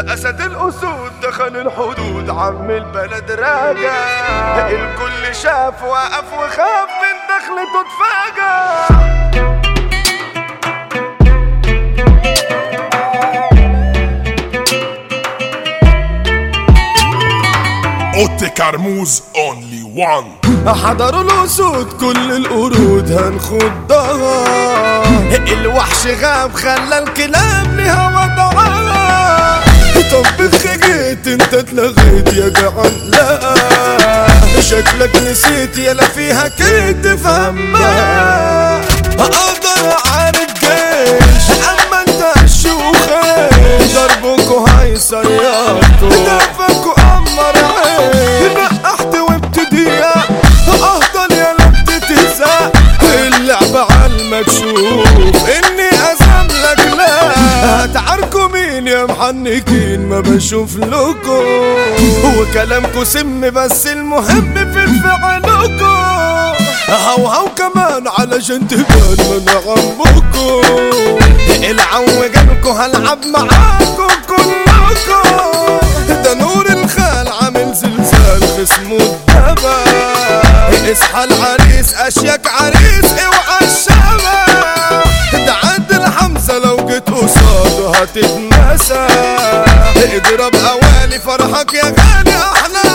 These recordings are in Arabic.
أسد الأسود دخل الحدود، عم البلد راجع، الكل شاف وقف وخاف من دخلته اتفاجأ. اوتي كرموز اونلي وان. حضروا الأسود كل القرود هنخضها، الوحش غاب خلى الكلاب لها وضعها. طب جيت انت اتلغيت يا جعان، لا شكلك نسيت يلا فيها كنت فهمها. اقدر اعارك جيش اما انت الشوخيش، ضربكوا هيصيركوا دفكوا امر عين، نقحت وابتديها افضل يا لبتتهزق. اللعبة عالمكشوف اني ازملك، لا هتعاركوا مين يا محنكين ما بشوف لكم، هو كلامكوا سم بس المهم في فعلكم. هو كمان علشان تبان من عمكم، العو جالكوا هلعب معاكم كلكم. ده نور الخال عامل زلزال خصمه الدبا، اصحى العريس اشيك عريس اوعى الشبا. ده عدل حمزة لو جيت قصاده هتتنسى، اضرب اوالي فرحك يا غالي احلى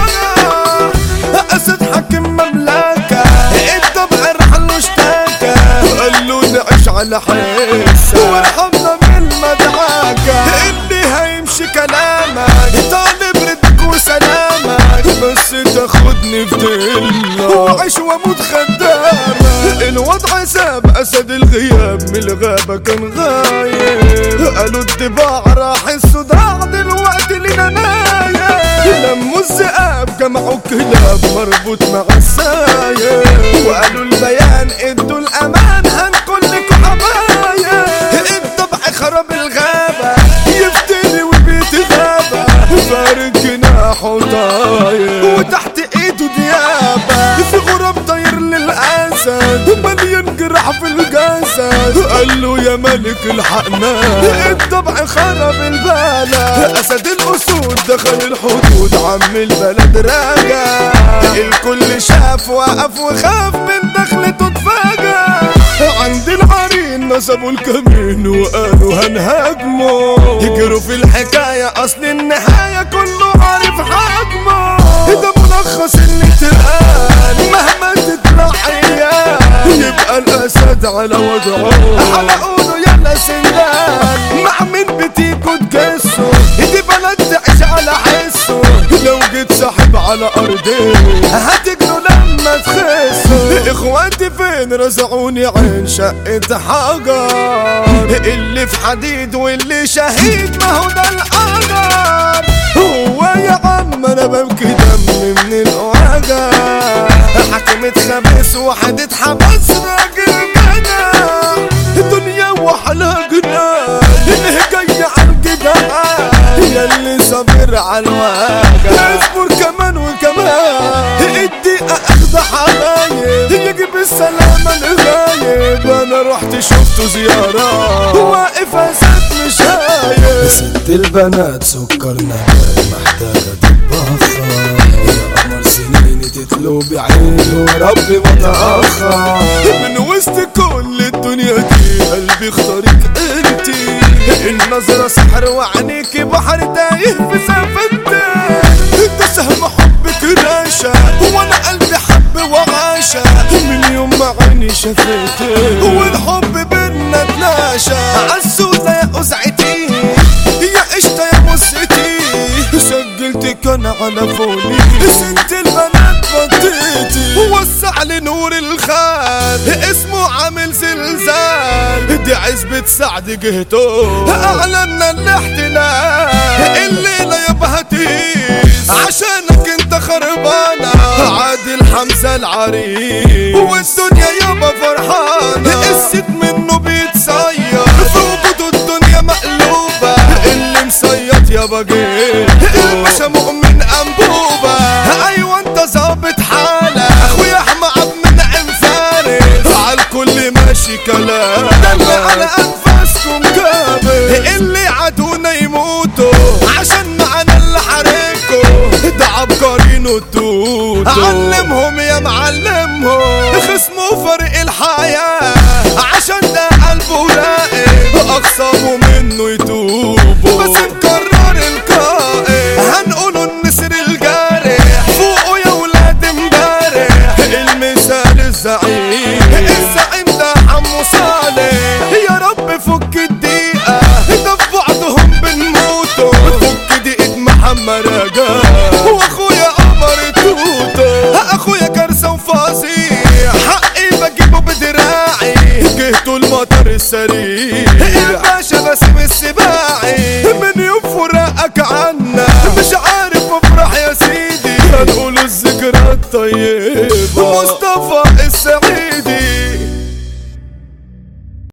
فرح. اسد حاكم مملكة الطبع رحل اشتكى، وقال له نعيش على حسه وارحمنا بالمدعكة. اللي هيمشي كلامك طالب ردك وسلامك، بس تاخدني في دلة وعيش واموت خدامك. الوضع ساب اسد الغياب من الغابة كان غايب، قالوا الطباع راح الصداع دلوقتي لنا نايم. لموا الذئاب جمعوا الكلاب مربوط مع السايب، وقالوا البيان ادوا الامان هنكون لكم حبايب. الطبع خرب الغابة يفتري وبيت غابة، فارق جناحه طاير وتحت ايده ديابة. في غراب طاير للاسد مليان جراح في الجسد، قال له يا ملك الحقنا الطبع خرب البلد. اسد الاسود دخل الحدود عم البلد راجع، الكل شاف وقف وخاف من دخلته اتفاجأ. عند العرين نصبوا الكمين وقالوا هنهاجمه، يجروا في الحكاية اصل النهاية كله عارف حجمه. ده ملخص اللي تقال مهما تطلع عيال، يبقى الاسد على وضعه حلقوله يلا سندان. مع مين بتيجوا تجسوا دي بلد تعيش على حسه، لو جيت صاحب على ارضي هتجروا لما تخسوا. اخواتي فين رزعوني عين شقة حجر، اللي في حديد واللي شهيد ما هو ده القدر. هو يا عم انا ببكي دم من الوجع، حكمت خبيث واحد اتحبس راجل جدع. الدنيا وحلا جنان اللي جاي عالجدع، ياللي صابر عالوجع اصبر كمان وكمان. الدقيقة اخد حبايب يجيب السلامة الغايب، انا رحت شفته زيارة واقف اسد مش هايب. ست البنات سكر نبات محتاجة تتبخر، يا قمر سنيني تتلو بعيني وربي متأخر. من وسط كل الدنيا دي قلبي اختارك انتي، النظرة سحر وعينيكي بحر تايه في سفنتي. انت سهم حبك راشا وانا قلبي حب وغاشا، من يوم ما عيني شافتك والحب بينا تلاشى. عالسودة يا قزعتي يا قشطة يا بصتي، سجلتك انا على فوني ست البنات فضيتي. وسع لي نور الخال اسمه عامل زلزال، دي عزبة سعد جهته اعلنا الاحتلال. الليلة يابا هتيس عشانك انت خربانة، عادل حمزة العريس والدنيا يابا فرحانة. الست منه بيتصير في وجوده الدنيا مقلوبة، اللي مصيط يابا جيته الباشا مؤمن انبوبة. ايوه انت ظابط حالة اخويا احمد عبد المنعم فارس، عالكل ماشي كلام دم على انفاسكم جابر. اللي عدونا يموتوا يقولوا التوتو. علمهم يا معلمهم خصموا فرق الحياة عشان ده قلبه راقب أقسموا منه يتوبوا. بس نكرر القائد هنقولوا النسر الجارح فوقوا يا ولاد امبارح المثال الزعيم. الزعيم ده عمو صالح يا رب فك الدقيقة ده في بعضهم بنموتوا. فك دقيقة محمد رجاء واخويا قمر توتو. اخويا كارثة وفظيع حقي بجيبه بدراعي جهته المطر السريع. الباشا باسم السباعي من يوم فراقك عنا مش عارف افرح يا سيدي هنقول الذكرى الطيبة.